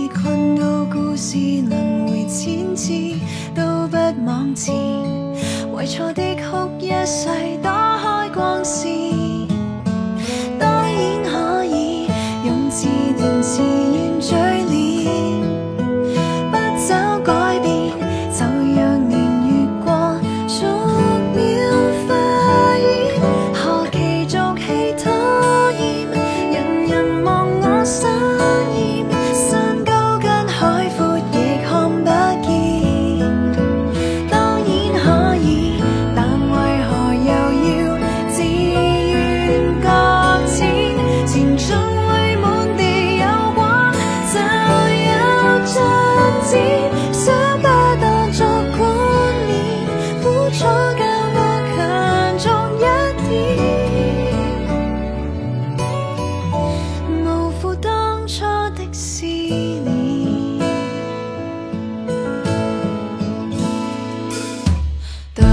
困到故事轮回千次都不妄前，为错的哭一世，打开光线。当然可以用自怜自怨嘴脸，不找改变，就让年月过，逐秒化煙。何其俗氣討厭，人人望我生厭，山高跟海闊亦看不見。當然可以，但為何又要自願擱淺？前進會滿地有光，就有進展。想把當作冠冕，苦楚教我強壯一點，無負當初的思念。對，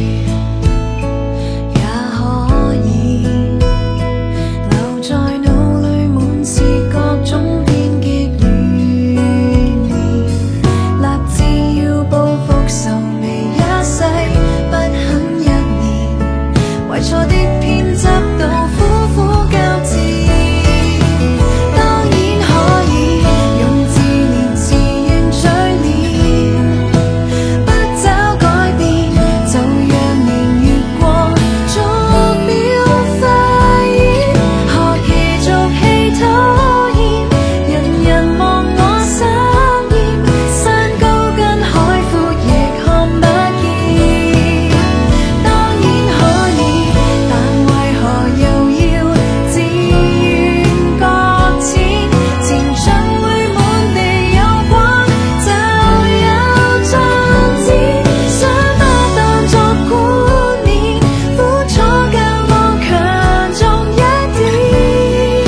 也可以留在腦裏，滿是各種偏激亂念，立志要報復愁眉一世，不肯一年，為錯的偏執到苦苦交戰。當然可以用自憐自怨嘴臉，不找改變，就讓年月過，逐秒化煙。何其俗氣討厭，人人望我生厭，山高跟海闊亦看不見。當然可以，但為何又要自願擱淺？前進會滿地有光，就有進展。想把當作冠冕，苦楚教我強壯一點，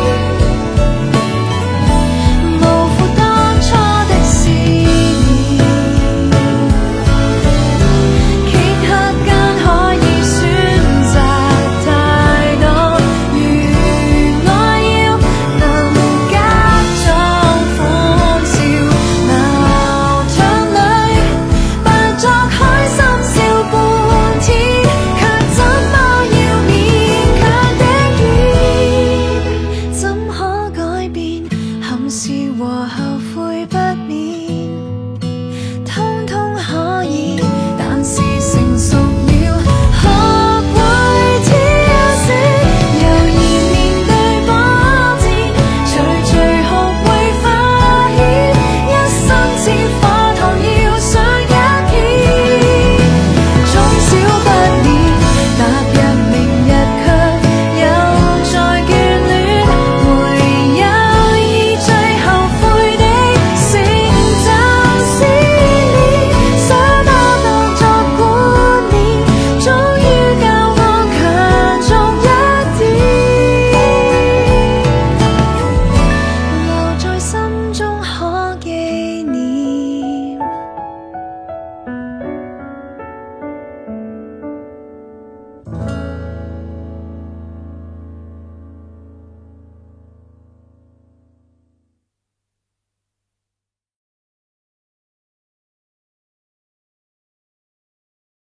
無負當初的思念。頃刻間可以選擇太多，如愛要能假裝歡笑，鬧場裏扮作開心笑半天，卻怎麼要勉強的演？怎可改變？含笑和後悔不免。